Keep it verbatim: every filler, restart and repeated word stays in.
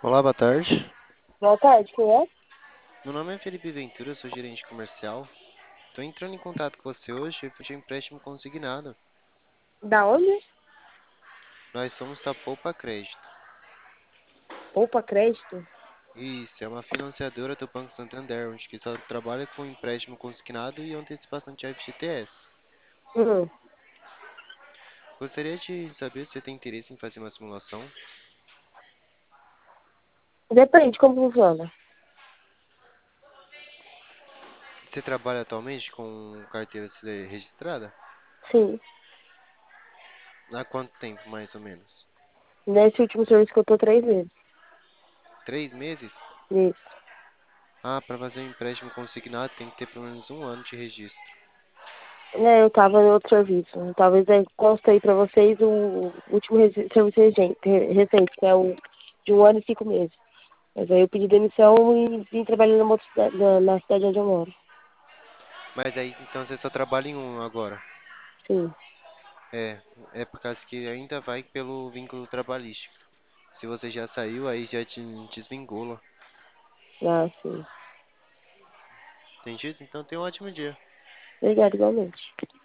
Olá, boa tarde. Boa tarde, quem é? Meu nome é Felipe Ventura, eu sou gerente comercial. Estou entrando em contato com você hoje para um empréstimo consignado. Da onde? Nós somos da Poupa Crédito. Poupa Crédito? Isso, é uma financiadora do Banco Santander, onde que só trabalha com empréstimo consignado e antecipação de F G T S. Hum, Gostaria de saber se você tem interesse em fazer uma simulação. depende como funciona. Você trabalha atualmente com carteira se- registrada? Sim, Há quanto tempo, mais ou menos? nesse último serviço que eu tô três meses. Três meses? Isso. Ah, para fazer um empréstimo consignado tem que ter pelo menos um ano de registro. É, eu tava em outro serviço. Talvez aí conste aí pra vocês o último resi- serviço recente, recente, que é o de um ano e cinco meses. Mas aí eu pedi demissão e vim trabalhando numa outra cidade, na, na cidade onde eu moro. Mas aí então você só trabalha em um agora. Sim. É, é por causa que ainda vai pelo vínculo trabalhístico. Se você já saiu, aí já te desvingula. Ah, sim. Entendido? Então tenha um ótimo dia. Obrigada, igualmente.